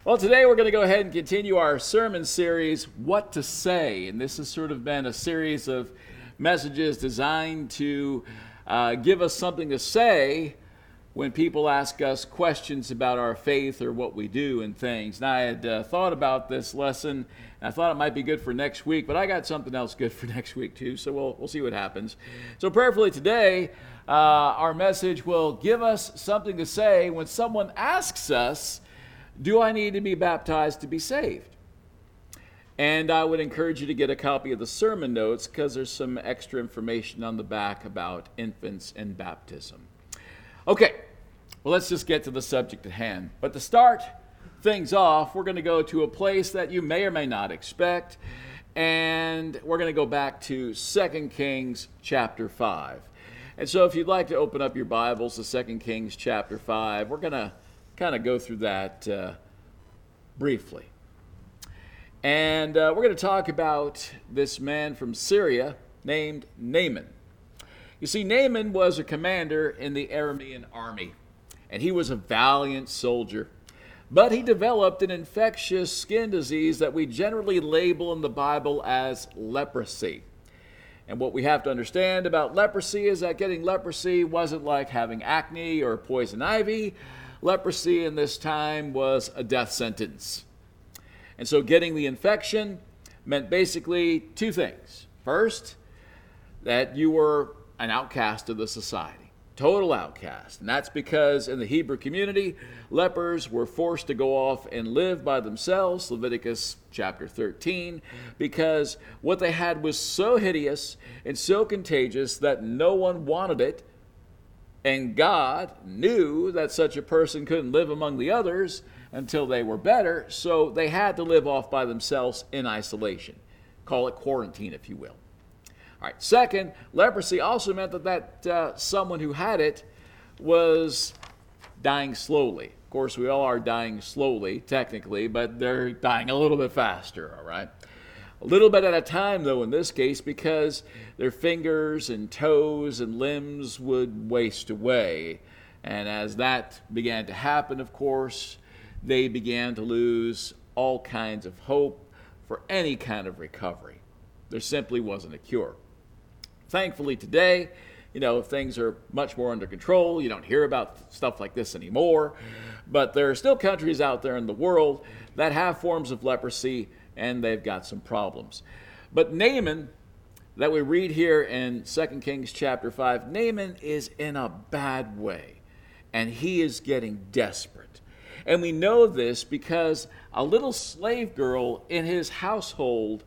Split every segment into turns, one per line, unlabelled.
Well, today we're going to go ahead and continue our sermon series, What to Say. And this has sort of been a series of messages designed to give us something to say when people ask us questions about our faith or what we do and things. And I had thought about this lesson, and I thought it might be good for next week, but I got something else good for next week too, so we'll see what happens. So prayerfully today, our message will give us something to say when someone asks us, do I need to be baptized to be saved? And I would encourage you to get a copy of the sermon notes because there's some extra information on the back about infants and baptism. Okay, well, let's just get to the subject at hand. But to start things off, we're going to go to a place that you may or may not expect, and we're going to go back to 2 Kings chapter 5. And so if you'd like to open up your Bibles to 2 Kings chapter 5, we're going to kind of go through that briefly. And we're going to talk about this man from Syria named Naaman. You see, Naaman was a commander in the Aramean army, and he was a valiant soldier. But he developed an infectious skin disease that we generally label in the Bible as leprosy. And what we have to understand about leprosy is that getting leprosy wasn't like having acne or poison ivy. Leprosy in this time was a death sentence. And so getting the infection meant basically two things. First, that you were an outcast of the society, total outcast. And that's because in the Hebrew community, lepers were forced to go off and live by themselves, Leviticus chapter 13, because what they had was so hideous and so contagious that no one wanted it. And God knew that such a person couldn't live among the others until they were better, so they had to live off by themselves in isolation. Call it quarantine, if you will. All right. Second, leprosy also meant that someone who had it was dying slowly. Of course, we all are dying slowly, technically, but they're dying a little bit faster, all right? A little bit at a time, though, in this case, because their fingers and toes and limbs would waste away. And as that began to happen, of course, they began to lose all kinds of hope for any kind of recovery. There simply wasn't a cure. Thankfully, today, things are much more under control. You don't hear about stuff like this anymore. But there are still countries out there in the world that have forms of leprosy, and they've got some problems. But Naaman, that we read here in 2 Kings chapter 5, Naaman is in a bad way, and he is getting desperate. And we know this because a little slave girl in his household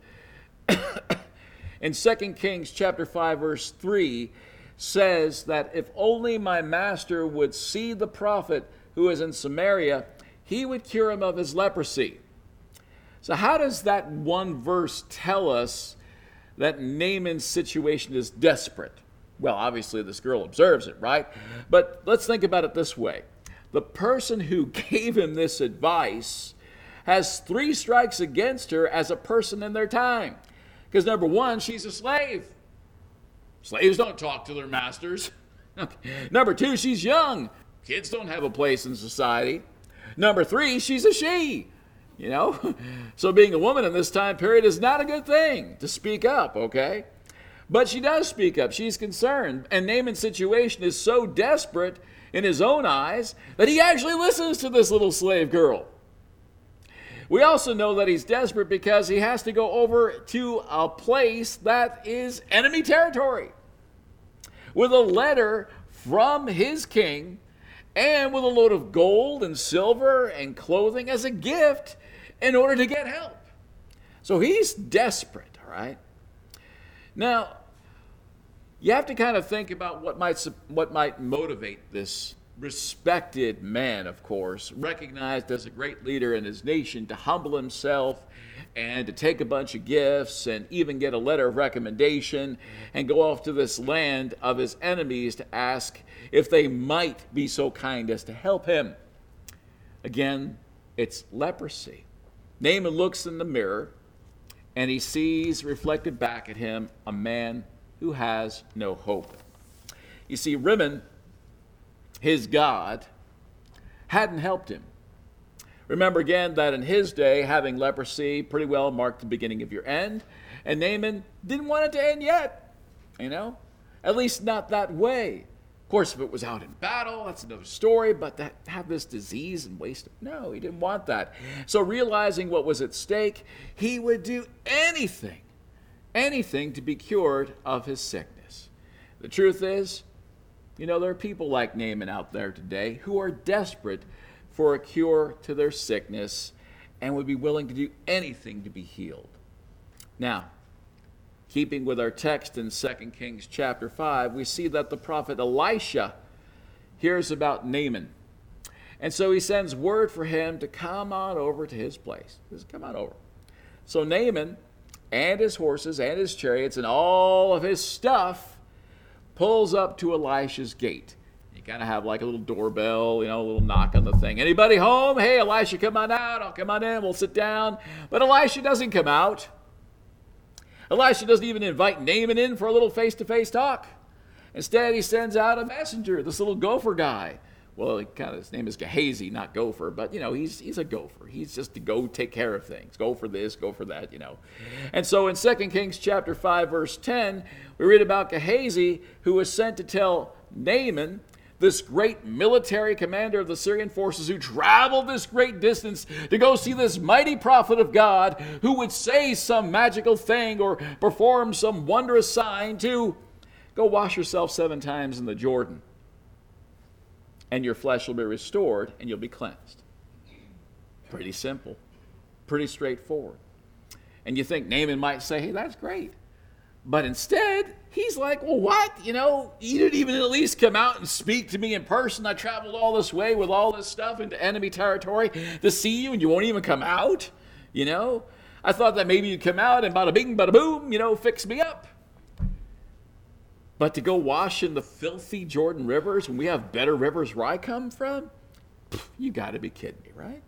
in 2 Kings chapter 5 verse 3 says that if only my master would see the prophet who is in Samaria, he would cure him of his leprosy. So how does that one verse tell us that Naaman's situation is desperate? Well, obviously this girl observes it, right? But let's think about it this way. The person who gave him this advice has 3 strikes against her as a person in their time. Because number one, she's a slave. Slaves don't talk to their masters. Number 2, she's young. Kids don't have a place in society. Number 3, she's a she. So being a woman in this time period is not a good thing to speak up, okay? But she does speak up. She's concerned. And Naaman's situation is so desperate in his own eyes that he actually listens to this little slave girl. We also know that he's desperate because he has to go over to a place that is enemy territory with a letter from his king and with a load of gold and silver and clothing as a gift in order to get help. So he's desperate, all right? Now, you have to kind of think about what might motivate this respected man, of course, recognized as a great leader in his nation, to humble himself and to take a bunch of gifts and even get a letter of recommendation and go off to this land of his enemies to ask if they might be so kind as to help him. Again, it's leprosy. Naaman looks in the mirror and he sees reflected back at him a man who has no hope. You see, Rimmon, his god, hadn't helped him. Remember again that in his day, having leprosy pretty well marked the beginning of your end. And Naaman didn't want it to end yet, at least not that way. Of course, if it was out in battle, that's another story, but to have this disease and waste, no, he didn't want that. So realizing what was at stake, he would do anything to be cured of his sickness. The truth is, there are people like Naaman out there today who are desperate for a cure to their sickness and would be willing to do anything to be healed. Now, keeping with our text in 2 Kings chapter 5, we see that the prophet Elisha hears about Naaman. And so he sends word for him to come on over to his place. Just come on over. So Naaman and his horses and his chariots and all of his stuff pulls up to Elisha's gate. You kind of have like a little doorbell, a little knock on the thing. Anybody home? Hey, Elisha, come on out. I'll come on in. We'll sit down. But Elisha doesn't come out. Elisha doesn't even invite Naaman in for a little face-to-face talk. Instead, he sends out a messenger, this little gopher guy. Well, his name is Gehazi, not Gopher, but, he's a gopher. He's just to go take care of things. Go for this, go for that, And so in 2 Kings chapter 5, verse 10, we read about Gehazi, who was sent to tell Naaman, this great military commander of the Syrian forces who traveled this great distance to go see this mighty prophet of God who would say some magical thing or perform some wondrous sign to go wash yourself 7 times in the Jordan, and your flesh will be restored and you'll be cleansed. Pretty simple, pretty straightforward. And you think Naaman might say, hey, that's great. But instead, he's like, well, what? You didn't even at least come out and speak to me in person. I traveled all this way with all this stuff into enemy territory to see you, and you won't even come out? I thought that maybe you'd come out and bada bing, bada boom, fix me up. But to go wash in the filthy Jordan rivers when we have better rivers where I come from? You got to be kidding me, right?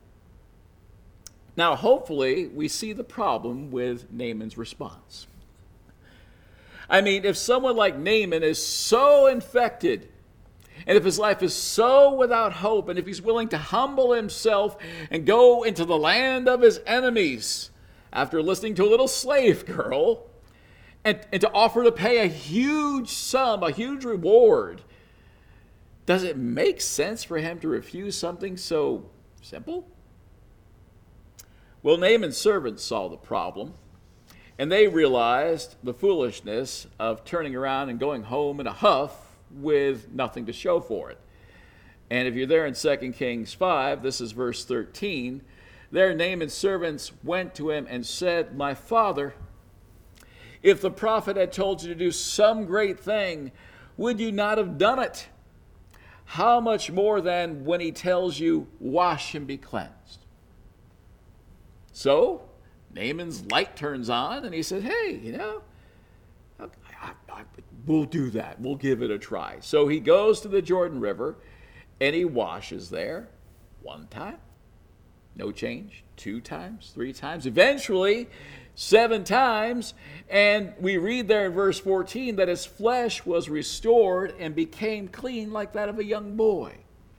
Now, hopefully, we see the problem with Naaman's response. I mean, if someone like Naaman is so infected, and if his life is so without hope, and if he's willing to humble himself and go into the land of his enemies after listening to a little slave girl, and to offer to pay a huge sum, a huge reward, does it make sense for him to refuse something so simple? Well, Naaman's servants saw the problem. And they realized the foolishness of turning around and going home in a huff with nothing to show for it. And if you're there in 2 Kings 5, this is verse 13, there Naaman's servants went to him and said, my father, if the prophet had told you to do some great thing, would you not have done it? How much more then when he tells you, wash and be cleansed? So Naaman's light turns on, and he says, hey, we'll do that. We'll give it a try. So he goes to the Jordan River, and he washes there 1 time. No change. 2 times, 3 times. Eventually, 7 times. And we read there in verse 14 that his flesh was restored and became clean like that of a young boy.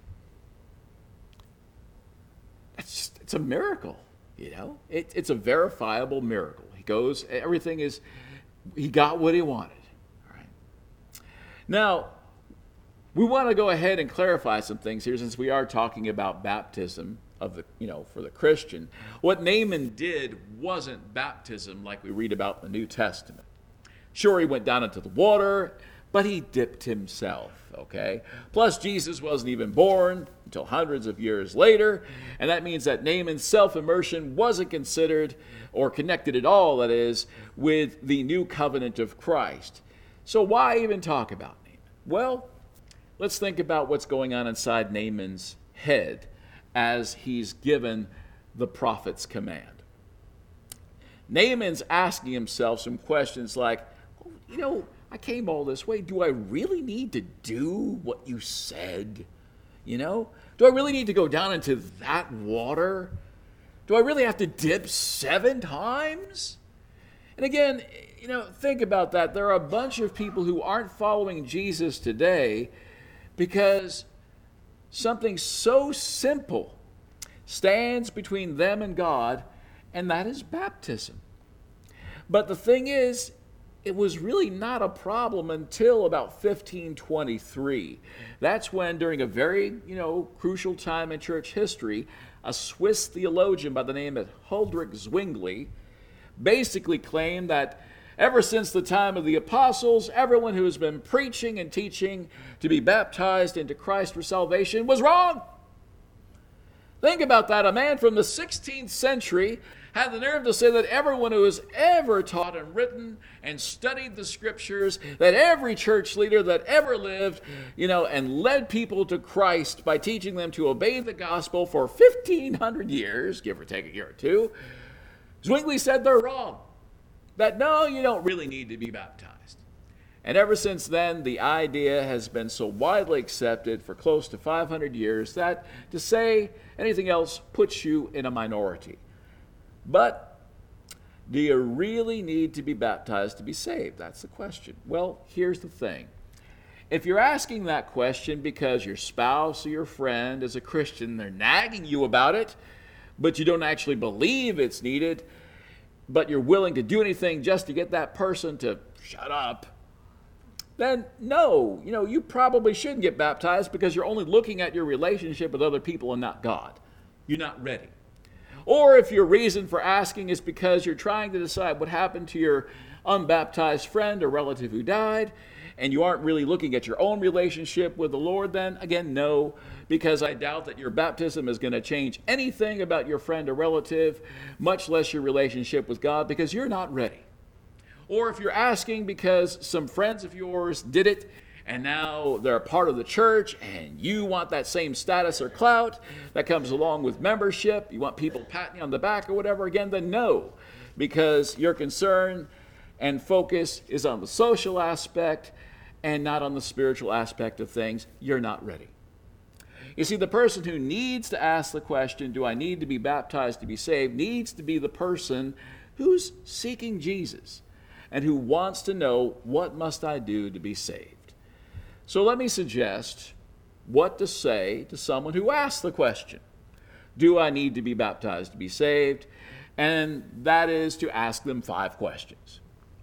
It's a miracle. It's a verifiable miracle. He goes, he got what he wanted. All right. Now, we want to go ahead and clarify some things here since we are talking about baptism for the Christian. What Naaman did wasn't baptism like we read about in the New Testament. Sure, he went down into the water, but he dipped himself, okay? Plus, Jesus wasn't even born until hundreds of years later, and that means that Naaman's self-immersion wasn't considered or connected at all, that is, with the new covenant of Christ. So why even talk about Naaman? Well, let's think about what's going on inside Naaman's head as he's given the prophet's command. Naaman's asking himself some questions like, I came all this way. Do I really need to do what you said? Do I really need to go down into that water? Do I really have to dip 7 times? And again, think about that. There are a bunch of people who aren't following Jesus today because something so simple stands between them and God, and that is baptism. But the thing is, it was really not a problem until about 1523. That's when, during a very, crucial time in church history, a Swiss theologian by the name of Huldrych Zwingli basically claimed that ever since the time of the apostles, everyone who has been preaching and teaching to be baptized into Christ for salvation was wrong. Think about that. A man from the 16th century had the nerve to say that everyone who has ever taught and written and studied the scriptures, that every church leader that ever lived, and led people to Christ by teaching them to obey the gospel for 1,500 years, give or take a year or two, Zwingli said they're wrong. That no, you don't really need to be baptized. And ever since then, the idea has been so widely accepted for close to 500 years that to say anything else puts you in a minority. But do you really need to be baptized to be saved? That's the question. Well, here's the thing. If you're asking that question because your spouse or your friend is a Christian, they're nagging you about it, but you don't actually believe it's needed, but you're willing to do anything just to get that person to shut up, then no, you probably shouldn't get baptized because you're only looking at your relationship with other people and not God. You're not ready. Or if your reason for asking is because you're trying to decide what happened to your unbaptized friend or relative who died, and you aren't really looking at your own relationship with the Lord, then again, no, because I doubt that your baptism is going to change anything about your friend or relative, much less your relationship with God, because you're not ready. Or if you're asking because some friends of yours did it, and now they're a part of the church, and you want that same status or clout that comes along with membership, you want people patting you on the back or whatever, again, then no, because your concern and focus is on the social aspect and not on the spiritual aspect of things. You're not ready. You see, the person who needs to ask the question, do I need to be baptized to be saved, needs to be the person who's seeking Jesus and who wants to know, what must I do to be saved? So let me suggest what to say to someone who asks the question, do I need to be baptized to be saved? And that is to ask them 5 questions.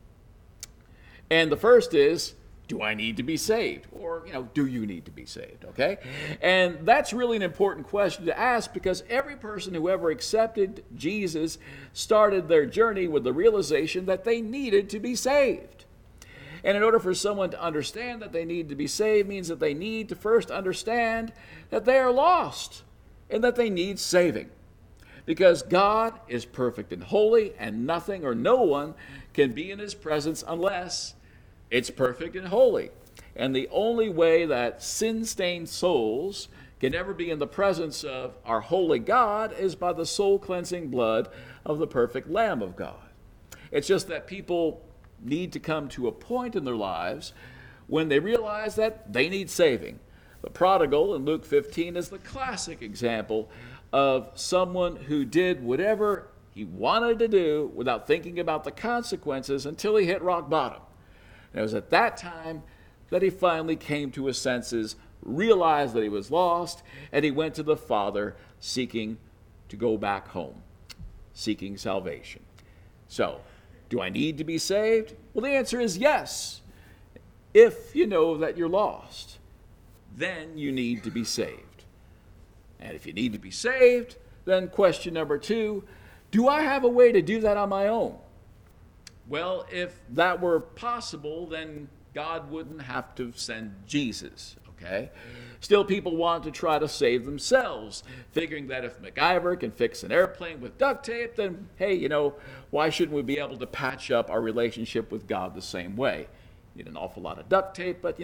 And the first is, do I need to be saved? Or, do you need to be saved? Okay? And that's really an important question to ask because every person who ever accepted Jesus started their journey with the realization that they needed to be saved. And in order for someone to understand that they need to be saved means that they need to first understand that they are lost and that they need saving. Because God is perfect and holy, and nothing or no one can be in his presence unless it's perfect and holy. And the only way that sin-stained souls can ever be in the presence of our holy God is by the soul-cleansing blood of the perfect Lamb of God. It's just that people need to come to a point in their lives when they realize that they need saving. The prodigal in Luke 15 is the classic example of someone who did whatever he wanted to do without thinking about the consequences until he hit rock bottom. And it was at that time that he finally came to his senses, realized that he was lost, and he went to the Father seeking to go back home, seeking salvation. So, do I need to be saved? Well, the answer is yes. If you know that you're lost, then you need to be saved. And if you need to be saved, then question number 2, do I have a way to do that on my own? Well, if that were possible, then God wouldn't have to send Jesus, okay? Still, people want to try to save themselves, figuring that if MacGyver can fix an airplane with duct tape, then, hey, why shouldn't we be able to patch up our relationship with God the same way? Need an awful lot of duct tape, but,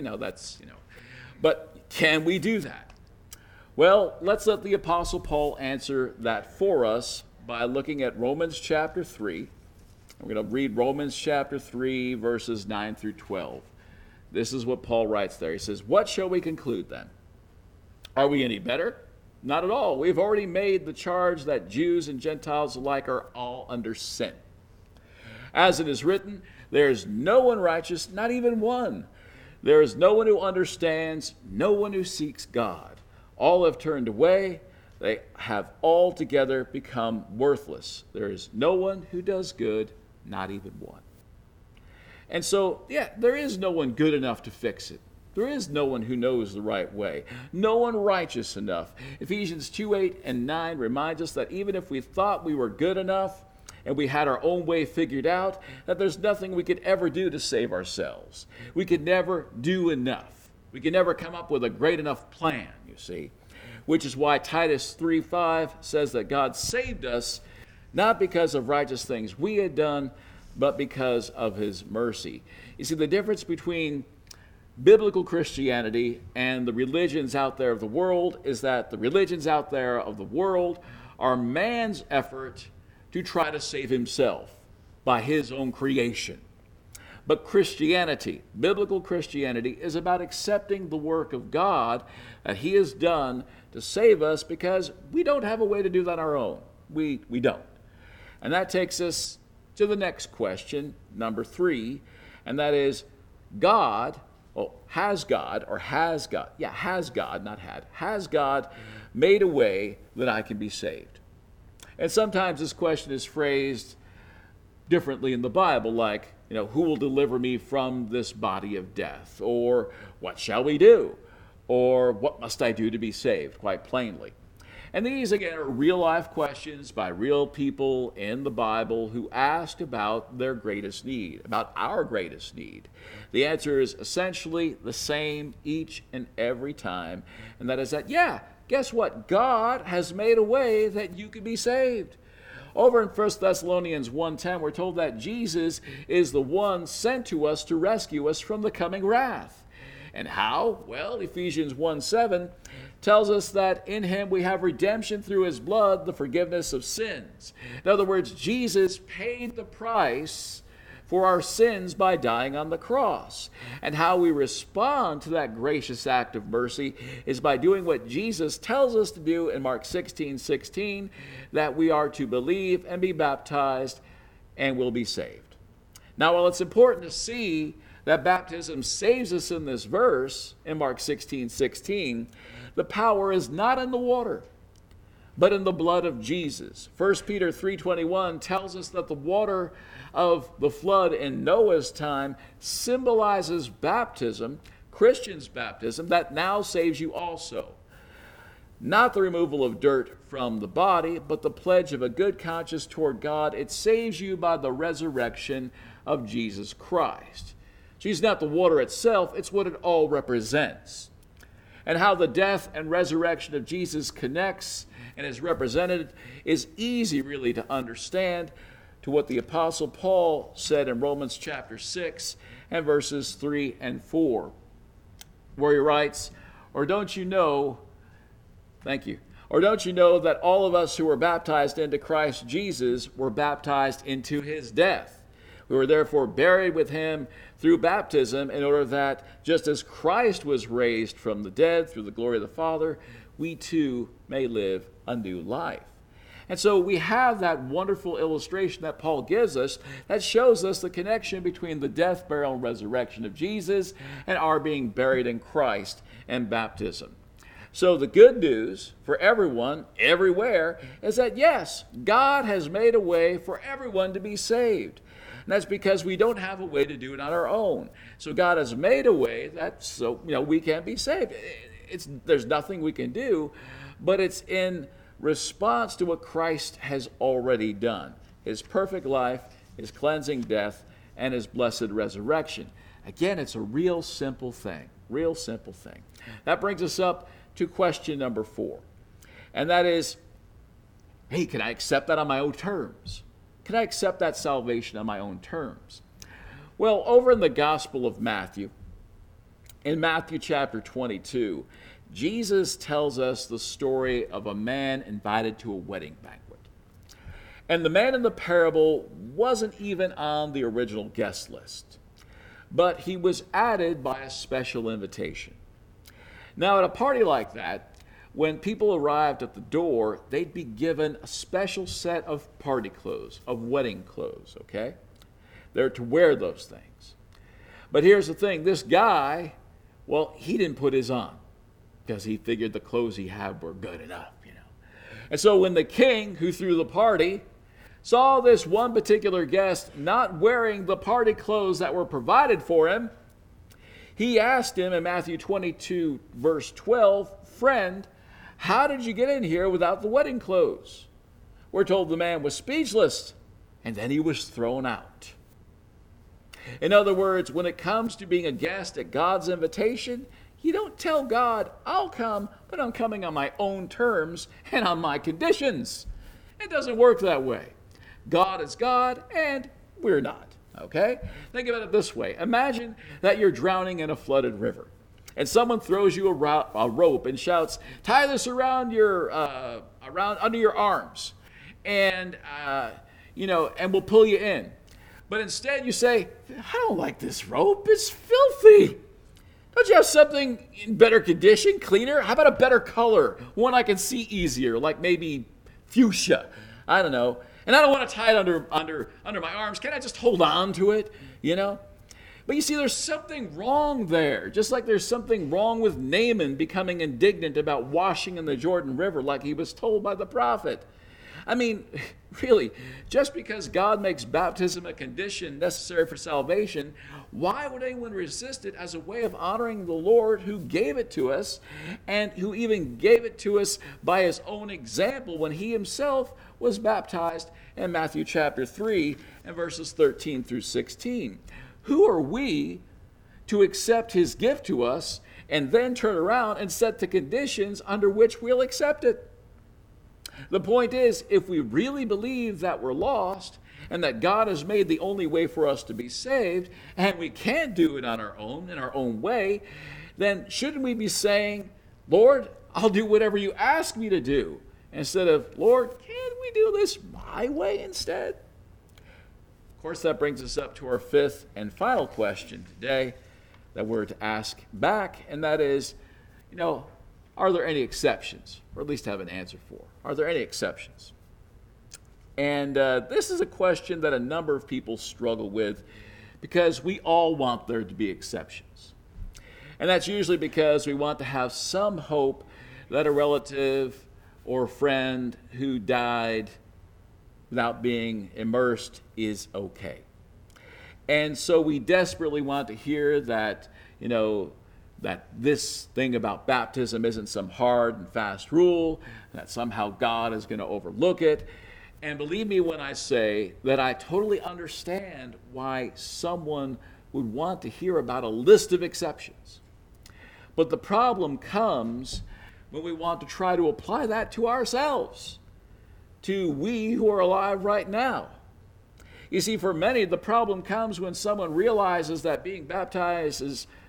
But can we do that? Well, let's let the Apostle Paul answer that for us by looking at Romans chapter 3. We're going to read Romans chapter 3, verses 9 through 12. This is what Paul writes there. He says, "What shall we conclude then? Are we any better? Not at all. We've already made the charge that Jews and Gentiles alike are all under sin. As it is written, there is no one righteous, not even one. There is no one who understands, no one who seeks God. All have turned away. they have altogether become worthless. There is no one who does good, not even one. And so, there is no one good enough to fix it. There is no one who knows the right way. No one righteous enough. Ephesians 2:8 and 9 reminds us that even if we thought we were good enough and we had our own way figured out, that there's nothing we could ever do to save ourselves. We could never do enough. We could never come up with a great enough plan, you see. Which is why Titus 3:5 says that God saved us not because of righteous things we had done, but because of his mercy. You see, the difference between biblical Christianity and the religions out there of the world is that the religions out there of the world are man's effort to try to save himself by his own creation. But Christianity, biblical Christianity, is about accepting the work of God that he has done to save us, because we don't have a way to do that on our own. We don't. And that takes us to the next question, number 3, and that is, has God made a way that I can be saved? And sometimes this question is phrased differently in the Bible, like, who will deliver me from this body of death? Or what shall we do? Or what must I do to be saved, quite plainly. And these, again, are real-life questions by real people in the Bible who asked about their greatest need, about our greatest need. The answer is essentially the same each and every time, and that is that, guess what? God has made a way that you can be saved. Over in 1 Thessalonians 1:10, we're told that Jesus is the one sent to us to rescue us from the coming wrath. And how? Well, Ephesians 1:7 tells us that in him we have redemption through his blood, the forgiveness of sins. In other words, Jesus paid the price for our sins by dying on the cross. And how we respond to that gracious act of mercy is by doing what Jesus tells us to do in Mark 16:16, that we are to believe and be baptized and will be saved. Now, while it's important to see that baptism saves us in this verse, in Mark 16:16, the power is not in the water, but in the blood of Jesus. 1 Peter 3:21 tells us that the water of the flood in Noah's time symbolizes baptism, Christians' baptism, that now saves you also. Not the removal of dirt from the body, but the pledge of a good conscience toward God. It saves you by the resurrection of Jesus Christ. Jesus, not the water itself, it's what it all represents. And how the death and resurrection of Jesus connects and is represented is easy, really, to understand, to what the Apostle Paul said in Romans chapter 6 and verses 3 and 4, where he writes, Or don't you know that all of us who were baptized into Christ Jesus were baptized into his death? We were therefore buried with him through baptism, in order that, just as Christ was raised from the dead through the glory of the Father, we too may live a new life. And so we have that wonderful illustration that Paul gives us that shows us the connection between the death, burial, and resurrection of Jesus and our being buried in Christ and baptism. So the good news for everyone, everywhere, is that yes, God has made a way for everyone to be saved. And that's because we don't have a way to do it on our own. So God has made a way that we can be saved. There's nothing we can do, but it's in response to what Christ has already done. His perfect life, his cleansing death, and his blessed resurrection. Again, it's a real simple thing. That brings us up to question number 4. And that is, hey, can I accept that on my own terms? Can I accept that salvation on my own terms? Well, over in the Gospel of Matthew, in Matthew chapter 22, Jesus tells us the story of a man invited to a wedding banquet. And the man in the parable wasn't even on the original guest list, but he was added by a special invitation. Now, at a party like that, when people arrived at the door, they'd be given a special set of party clothes, of wedding clothes, okay? They're to wear those things. But here's the thing, this guy, well, he didn't put his on because he figured the clothes he had were good enough, And so when the king who threw the party saw this one particular guest not wearing the party clothes that were provided for him, he asked him in Matthew 22, verse 12, "Friend, how did you get in here without the wedding clothes?" We're told the man was speechless, and then he was thrown out. In other words, when it comes to being a guest at God's invitation, you don't tell God, "I'll come, but I'm coming on my own terms and on my conditions." It doesn't work that way. God is God, and we're not, okay? Think about it this way. Imagine that you're drowning in a flooded river, and someone throws you a rope and shouts, "Tie this around under your arms, and we'll pull you in." But instead you say, "I don't like this rope. It's filthy. Don't you have something in better condition, cleaner? How about a better color, one I can see easier, like maybe fuchsia? I don't know. And I don't want to tie it under my arms. Can't I just hold on to it, But you see, there's something wrong there. Just like there's something wrong with Naaman becoming indignant about washing in the Jordan River like he was told by the prophet. I mean, really, just because God makes baptism a condition necessary for salvation, why would anyone resist it as a way of honoring the Lord who gave it to us, and who even gave it to us by his own example when he himself was baptized in Matthew chapter 3 and verses 13 through 16? Who are we to accept his gift to us and then turn around and set the conditions under which we'll accept it? The point is, if we really believe that we're lost and that God has made the only way for us to be saved, and we can't do it on our own, in our own way, then shouldn't we be saying, "Lord, I'll do whatever you ask me to do," instead of, "Lord, can we do this my way instead?" Of course, that brings us up to our fifth and final question today that we're to ask back, and that is, are there any exceptions? Or at least have an answer for. Are there any exceptions? And this is a question that a number of people struggle with because we all want there to be exceptions. And that's usually because we want to have some hope that a relative or friend who died without being immersed is okay. And so we desperately want to hear that, that this thing about baptism isn't some hard and fast rule, that somehow God is going to overlook it. And believe me when I say that I totally understand why someone would want to hear about a list of exceptions. But the problem comes when we want to try to apply that to ourselves, to we who are alive right now. You see, for many, the problem comes when someone realizes that being baptized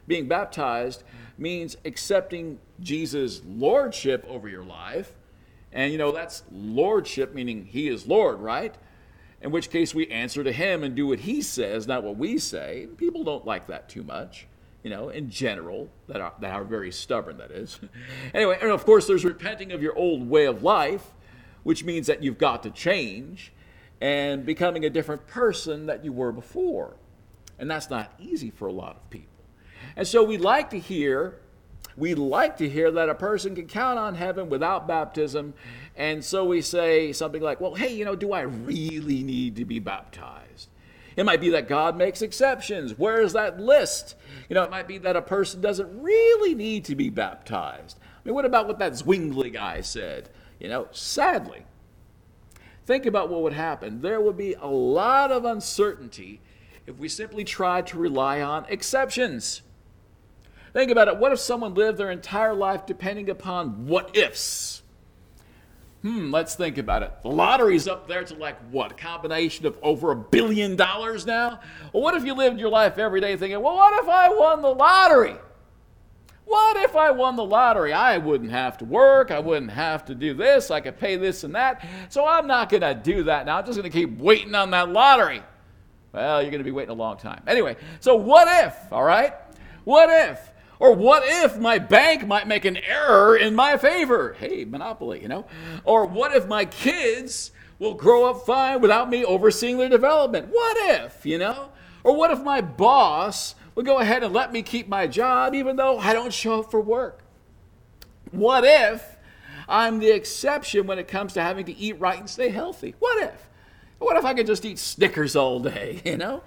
means accepting Jesus' lordship over your life. And that's lordship, meaning he is Lord, right? In which case we answer to him and do what he says, not what we say. People don't like that too much, in general, that are very stubborn, that is. Anyway, and of course there's repenting of your old way of life, which means that you've got to change and becoming a different person that you were before. And that's not easy for a lot of people. And so we'd like to hear that a person can count on heaven without baptism. And so we say something like, well, hey, do I really need to be baptized? It might be that God makes exceptions. Where is that list? It might be that a person doesn't really need to be baptized. I mean, what about what that Zwingli guy said? Sadly, think about what would happen. There would be a lot of uncertainty if we simply tried to rely on exceptions. Think about it. What if someone lived their entire life depending upon what ifs? Let's think about it. The lottery's up there to a combination of over $1 billion now? Well, what if you lived your life every day thinking, well, what if I won the lottery? What if I won the lottery? I wouldn't have to work. I wouldn't have to do this. I could pay this and that. So I'm not going to do that now. I'm just going to keep waiting on that lottery. Well, you're going to be waiting a long time. Anyway, so what if, all right? What if? Or what if my bank might make an error in my favor? Hey, Monopoly, Or what if my kids will grow up fine without me overseeing their development? What if, Or what if my boss would go ahead and let me keep my job even though I don't show up for work? What if I'm the exception when it comes to having to eat right and stay healthy. What if? What if I could just eat Snickers all day, you know?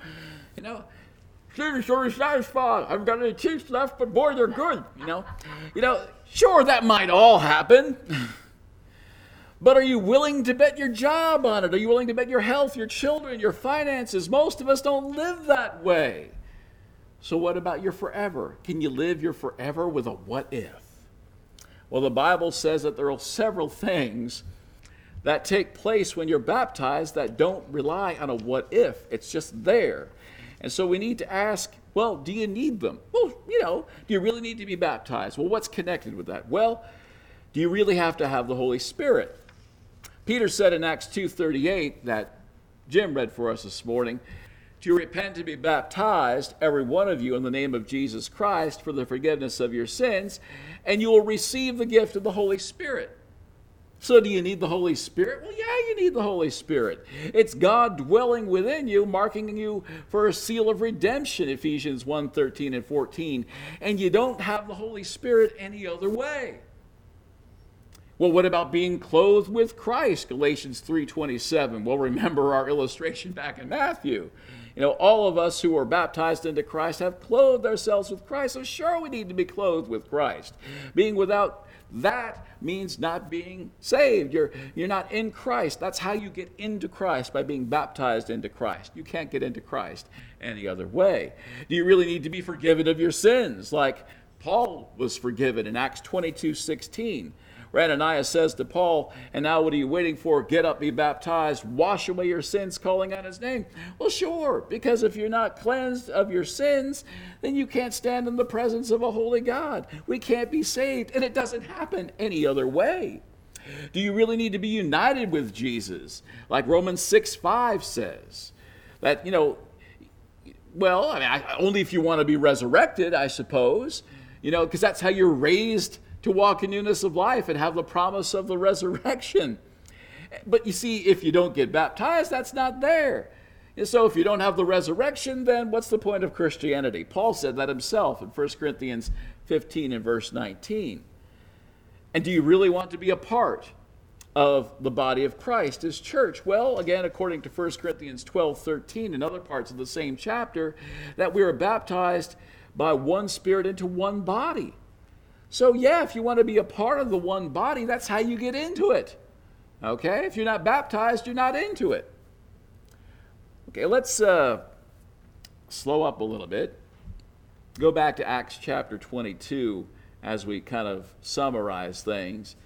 Sort of satisfied. I've got any teeth left, but boy, they're good, Sure, that might all happen. But are you willing to bet your job on it? Are you willing to bet your health, your children, your finances? Most of us don't live that way. So what about your forever? Can you live your forever with a what if? Well, the Bible says that there are several things that take place when you're baptized that don't rely on a what if. It's just there. And so we need to ask, well, do you need them? Well, do you really need to be baptized? Well, what's connected with that? Well, do you really have to have the Holy Spirit? Peter said in Acts 2:38 that Jim read for us this morning, to repent and be baptized, every one of you, in the name of Jesus Christ for the forgiveness of your sins, and you will receive the gift of the Holy Spirit. So do you need the Holy Spirit? Well, yeah, you need the Holy Spirit. It's God dwelling within you, marking you for a seal of redemption, Ephesians 1:13 and 14. And you don't have the Holy Spirit any other way. Well, what about being clothed with Christ? Galatians 3:27. Well, remember our illustration back in Matthew. All of us who are baptized into Christ have clothed ourselves with Christ. So sure, we need to be clothed with Christ. Being without that means not being saved. You're not in Christ. That's how you get into Christ, by being baptized into Christ. You can't get into Christ any other way. Do you really need to be forgiven of your sins, like Paul was forgiven in Acts 22:16? where Ananias says to Paul, and now what are you waiting for? Get up, be baptized, wash away your sins, calling on his name. Well, sure, because if you're not cleansed of your sins, then you can't stand in the presence of a holy God. We can't be saved, and it doesn't happen any other way. Do you really need to be united with Jesus? Like Romans 6:5 says, that, only if you want to be resurrected, I suppose, because that's how you're raised to walk in newness of life and have the promise of the resurrection. But you see, if you don't get baptized, that's not there. And so if you don't have the resurrection, then what's the point of Christianity? Paul said that himself in 1 Corinthians 15 and verse 19. And do you really want to be a part of the body of Christ, his church? Well, again, according to 1 Corinthians 12:13 and other parts of the same chapter, that we are baptized by one Spirit into one body. So yeah, if you want to be a part of the one body, that's how you get into it. Okay? If you're not baptized, you're not into it. Okay, let's slow up a little bit. Go back to Acts chapter 22 as we kind of summarize things.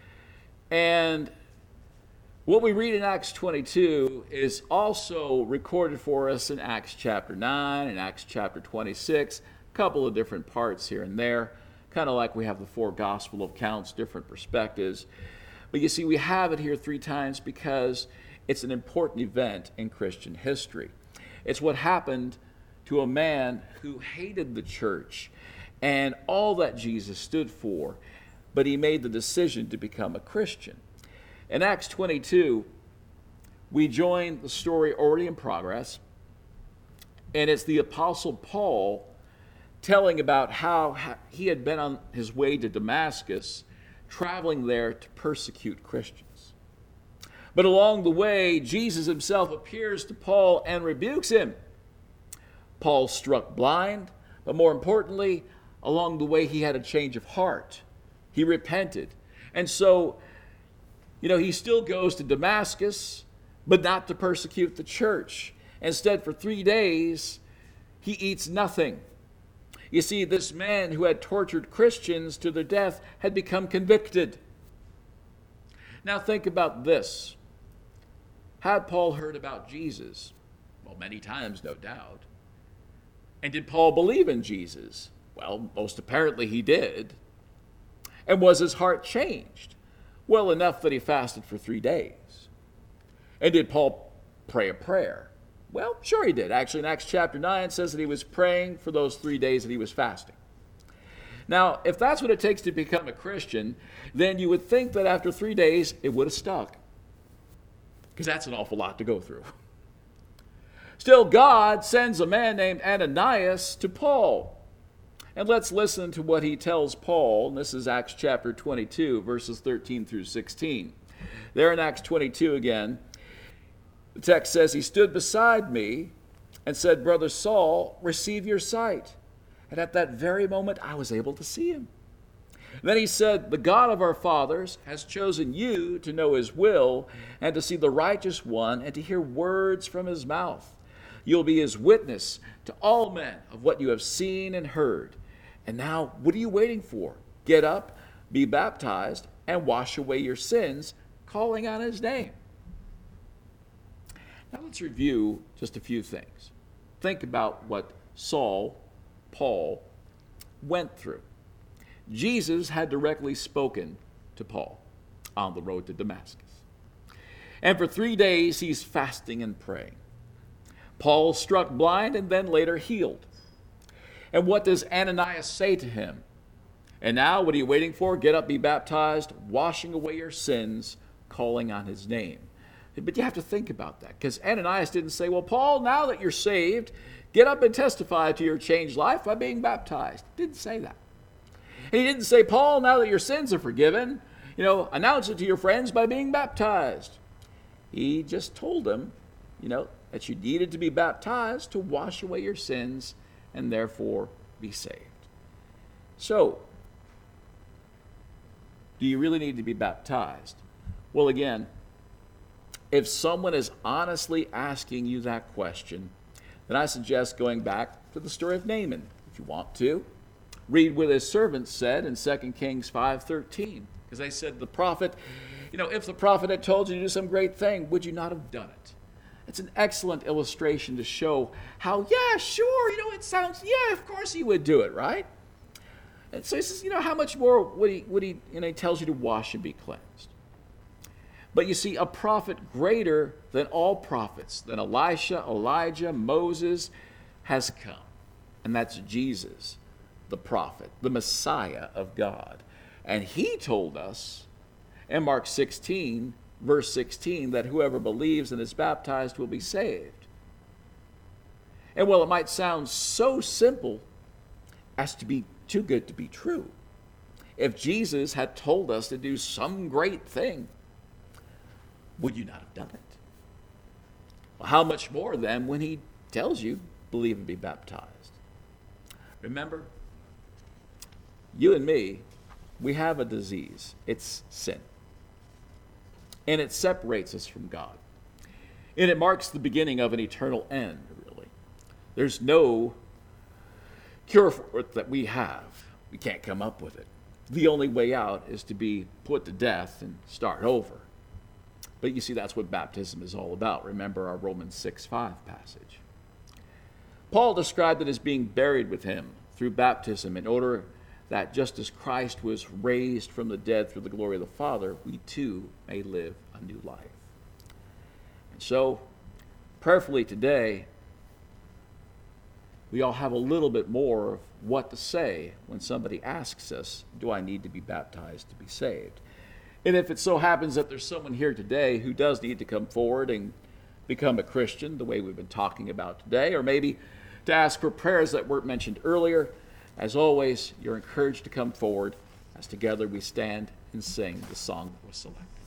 And what we read in Acts 22 is also recorded for us in Acts chapter 9 and Acts chapter 26, a couple of different parts here and there, kind of like we have the four gospel accounts, different perspectives. But you see, we have it here 3 times because it's an important event in Christian history. It's what happened to a man who hated the church and all that Jesus stood for, but he made the decision to become a Christian. In Acts 22, we join the story already in progress, and it's the Apostle Paul telling about how he had been on his way to Damascus, traveling there to persecute Christians. But along the way, Jesus himself appears to Paul and rebukes him. Paul's struck blind, but more importantly, along the way, he had a change of heart. He repented. And so, he still goes to Damascus, but not to persecute the church. Instead, for 3 days, he eats nothing. You see, this man who had tortured Christians to their death had become convicted. Now think about this. Had Paul heard about Jesus? Well, many times, no doubt. And did Paul believe in Jesus? Well, most apparently he did. And was his heart changed? Well, enough that he fasted for 3 days. And did Paul pray a prayer? Well, sure he did. Actually, in Acts chapter 9, it says that he was praying for those 3 days that he was fasting. Now, if that's what it takes to become a Christian, then you would think that after 3 days, it would have stuck. Because that's an awful lot to go through. Still, God sends a man named Ananias to Paul. And let's listen to what he tells Paul. And this is Acts chapter 22, verses 13 through 16. There in Acts 22 again, the text says, "He stood beside me and said, 'Brother Saul, receive your sight.' And at that very moment, I was able to see him. Then he said, 'The God of our fathers has chosen you to know his will and to see the righteous one and to hear words from his mouth. You'll be his witness to all men of what you have seen and heard. And now, what are you waiting for? Get up, be baptized, and wash away your sins, calling on his name.'" Now let's review just a few things. Think about what Paul, went through. Jesus had directly spoken to Paul on the road to Damascus. And for 3 days, he's fasting and praying. Paul struck blind and then later healed. And what does Ananias say to him? "And now, what are you waiting for? Get up, be baptized, washing away your sins, calling on his name." But you have to think about that, because Ananias didn't say, "Well, Paul, now that you're saved, get up and testify to your changed life by being baptized." He didn't say that. And he didn't say, "Paul, now that your sins are forgiven, announce it to your friends by being baptized." He just told them, that you needed to be baptized to wash away your sins and therefore be saved. So, do you really need to be baptized? Well, again, if someone is honestly asking you that question, then I suggest going back to the story of Naaman, if you want to. Read what his servants said in 2 Kings 5:13. Because they said, the prophet, if the prophet had told you to do some great thing, would you not have done it? It's an excellent illustration to show how, yeah, sure, it sounds, yeah, of course he would do it, right? And so he says, how much more would he he tells you to wash and be cleansed. But you see, a prophet greater than all prophets, than Elisha, Elijah, Moses, has come. And that's Jesus, the prophet, the Messiah of God. And he told us in Mark 16, verse 16, that whoever believes and is baptized will be saved. And while it might sound so simple as to be too good to be true, if Jesus had told us to do some great thing, would you not have done it? Well, how much more then when he tells you, believe and be baptized? Remember, you and me, we have a disease. It's sin. And it separates us from God. And it marks the beginning of an eternal end, really. There's no cure for it that we have. We can't come up with it. The only way out is to be put to death and start over. But you see, that's what baptism is all about. Remember our Romans 6:5 passage. Paul described it as being buried with him through baptism in order that just as Christ was raised from the dead through the glory of the Father, we too may live a new life. And so, prayerfully today, we all have a little bit more of what to say when somebody asks us, do I need to be baptized to be saved? And if it so happens that there's someone here today who does need to come forward and become a Christian, the way we've been talking about today, or maybe to ask for prayers that weren't mentioned earlier, as always, you're encouraged to come forward as together we stand and sing the song that was selected.